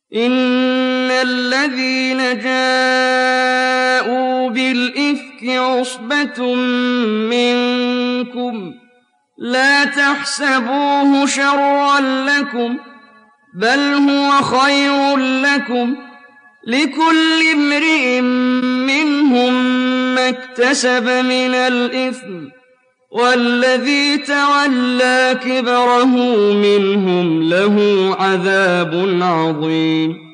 إِنَّ الَّذِينَ جَاءُوا بِالْإِفْكِ عُصْبَةٌ مِّنكُمْ لَا تَحْسَبُوهُ شَرًّا لَّكُم بَلْ هُوَ خَيْرٌ لَّكُمْ ۚ لِكُلِّ امْرِئٍ مِّنْهُم مَّا اكْتَسَبَ مِنَ الْإِثْمِ ۚ وَالَّذِي تَوَلَّىٰ كِبْرَهُ مِنْهُمْ لَهُ عَذَابٌ عَظِيمٌ